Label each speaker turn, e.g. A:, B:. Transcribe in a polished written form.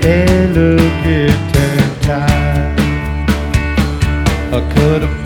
A: Hey, look, it turned time. I could have